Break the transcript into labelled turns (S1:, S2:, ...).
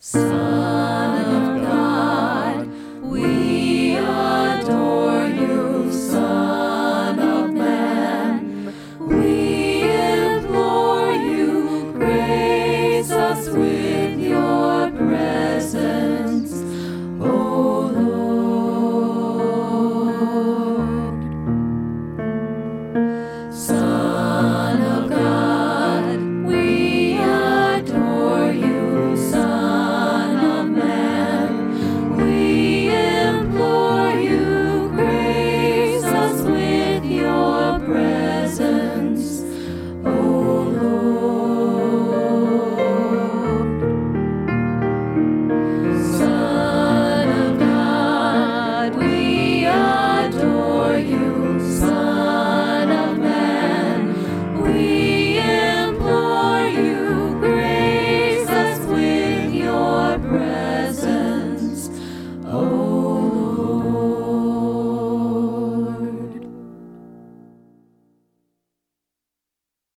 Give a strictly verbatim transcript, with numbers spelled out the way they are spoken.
S1: Son of God, we adore you. Son of Man, we implore you, grace us with